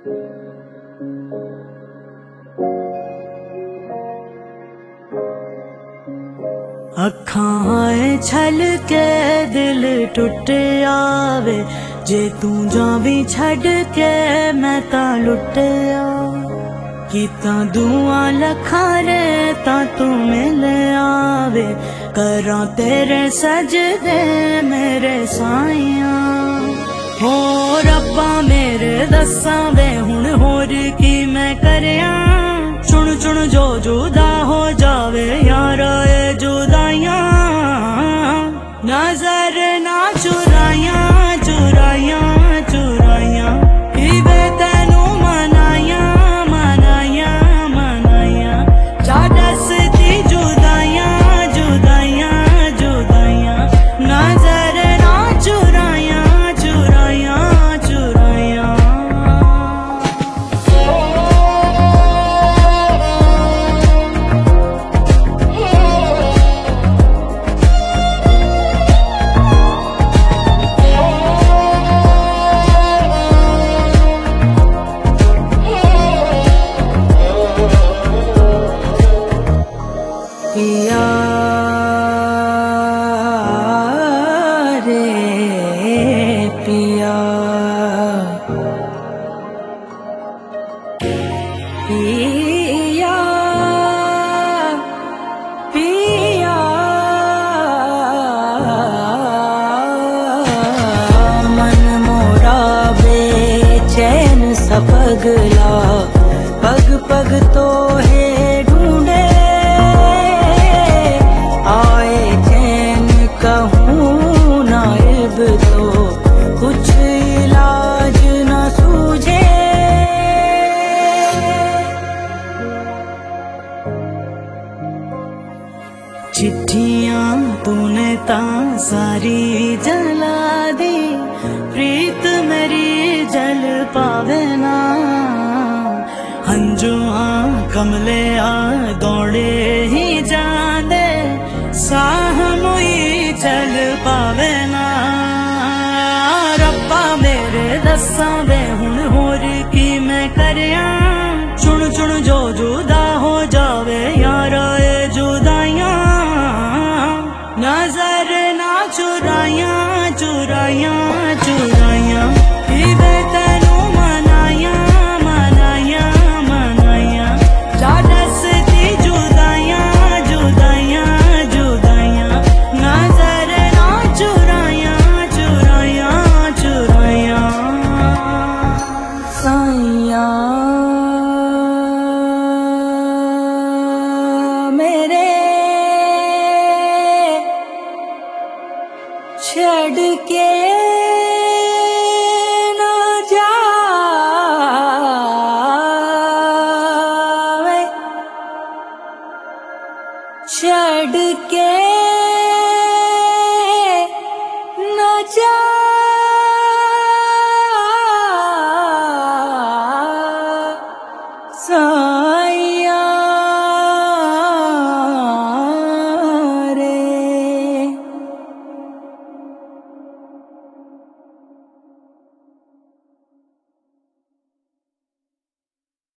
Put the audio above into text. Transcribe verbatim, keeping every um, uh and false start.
अखां छल के दिल टुट आवे, जे तू जावी छड़ के मैं ता लुट आ। कीता दुआ लखा रे ता तू मिल आवे, करा तेरे सजदे मेरे साइया। हो रब्बा मेरे दसा वे हुण होर की मैं करया, चुन चुन जो जुदा हो जावे यारा ए जुदाइयां। नजर ना चुराइया चुराइया चुराइया, इवे तेनू मनाइया मनाइया मनाइया। चादस दी जुदाइया जुदाइया जुदाइया, नजर ना चुराइया चुराइया चुराइया। पिया रे पिया, पिया पिया, मन मोरा बेचैन सा पगला, पग पग तो है ढूंढे आए चैन कहूँ नाइब, तो कुछ इलाज न सूझे। चिट्ठियां तूने ता सारी जला दी, प्रीत मेरी जल पावे ना। हंजुआ कमले आ दौड़े ही जाने, साह मुई चल पावे ना। रब्बा मेरे दसा वे हुण होर की मैं करया, चुन चुन जो जुदा हो जावे यारा ए जुदाइयां। नजर ना चुराइया चुराइया चुराइया, इवे तेनू मनाइया मनाइया मनाइया। चादस दी जुदाइया जुदाइया जुदाइया, नजर ना चुराइया चुराइया चुराइया। साइया मेरे छड़ के ना जावे, छड़ के ना जा